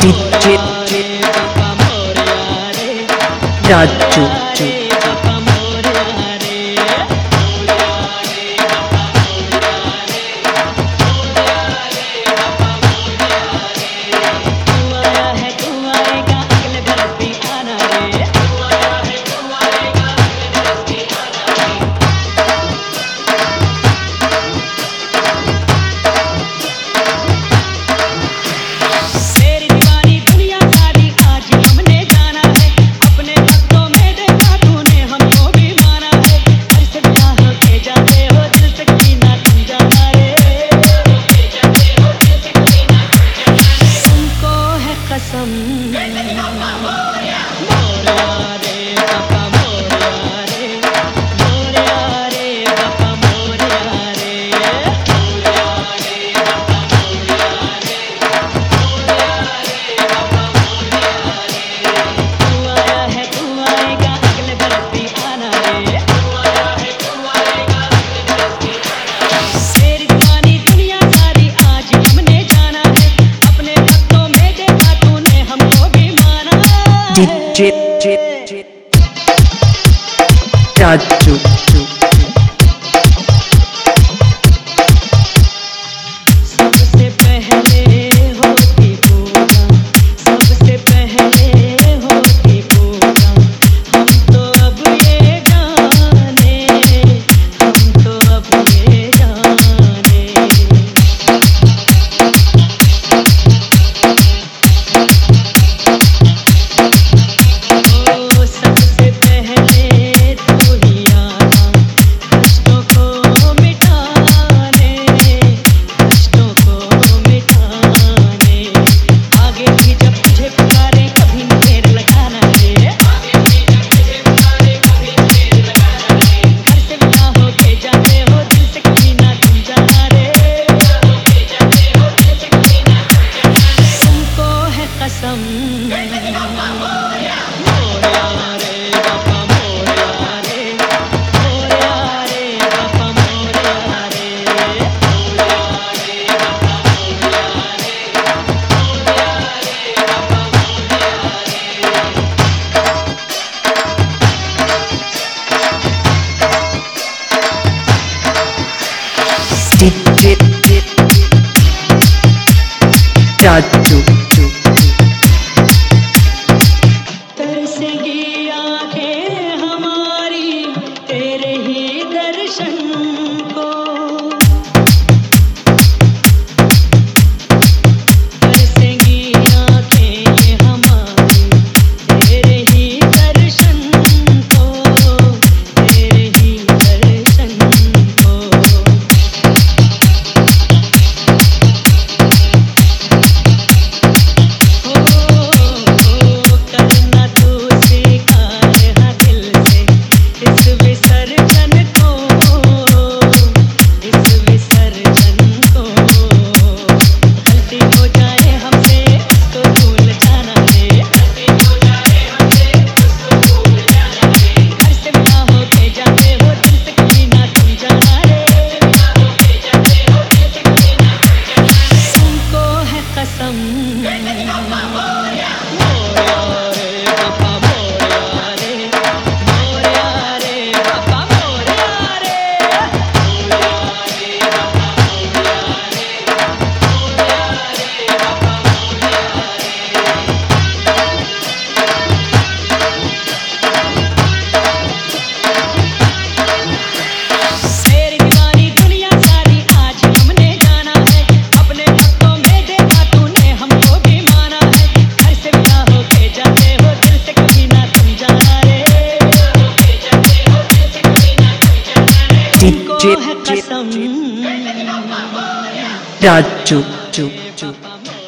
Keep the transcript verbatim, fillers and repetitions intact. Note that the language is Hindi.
डीजे राजू डीजे राजू सबसे पहले होती पूजा, सबसे पहले होती पूजा। हम तो अब ये जाने, हम तो अब ये जाने। ओ सबसे पहले तू ही आना, कष्टों को मिटाने, कष्टों को मिटाने। आगे भी जब तुझे पुकारे कभी न देर लगाना रे, आगे भी जब तुझे पुकारे कभी न देर लगाना रे। घर से विदा होके जाते हो दिल से कभी ना तुम जाना रे, विदा होके जाते हो दिल से कभी ना तुम जाना रे। तुमको है कसम डीजे राजू तरसेगी आंखें हमारी तेरे ही दर्शन को, तरसेगी आंखें हमारी तेरे ही दर्शन को, तेरे ही दर्शन को। करना तू स्वीकार हाँ दिल से इस विसर्जन को, इस विसर्जन को। गलती हो जाए हमसे तो भूल जाना रे, गलती हो जाए हमसे तो भूल जाना रे। घर से विदा होके जाते हो दिल से कभी ना तुम जाना रे, विदा होके जाते हो दिल से कभी ना तुम जाना रे। तुमको है कसम डीजे राजू